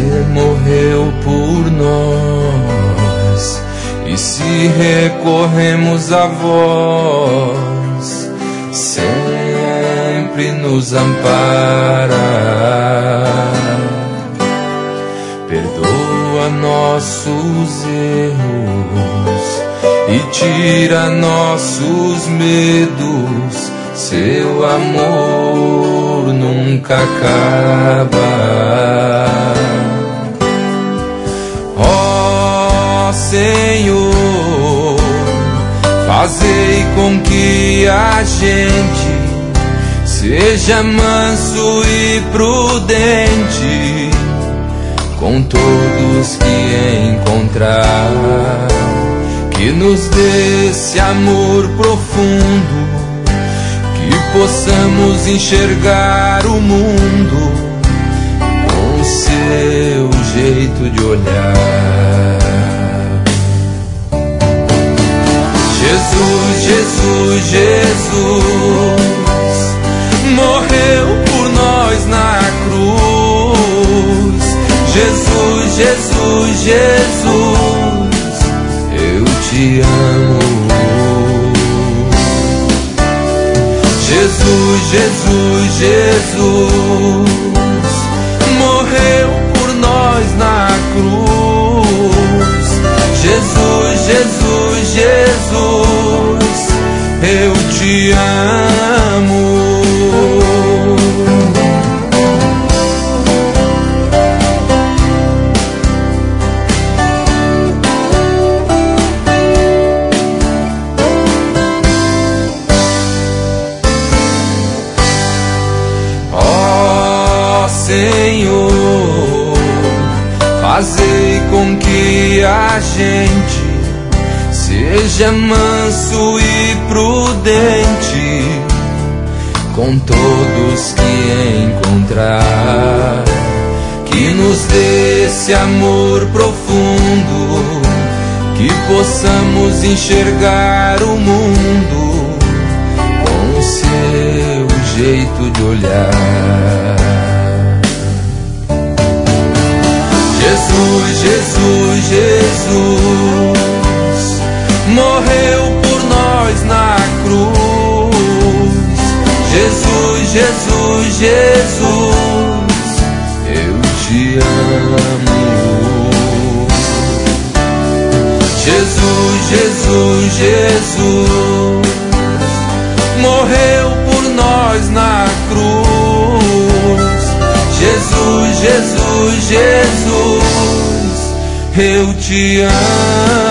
morreu por nós, e se recorremos a vós, sempre nos ampara. Perdoa nossos erros e tira nossos medos, seu amor nunca acaba. Ó Senhor, fazei com que a gente seja manso e prudente com todos que encontrar, que nos dê esse amor profundo, que possamos enxergar o mundo com o seu jeito de olhar. Jesus, Jesus, Jesus morreu por nós na cruz. Jesus, Jesus, Jesus, eu te amo. Jesus, Jesus, Jesus morreu por nós na cruz. Jesus, Jesus, Jesus, eu te amo. Senhor, fazei com que a gente seja manso e prudente com todos que encontrar, que nos dê esse amor profundo, que possamos enxergar o mundo com o seu jeito de olhar. Jesus, Jesus, Jesus morreu por nós na cruz. Jesus, Jesus, Jesus, eu te amo. Jesus, Jesus, Jesus morreu por nós na cruz. Jesus, Jesus, Jesus, eu te amo.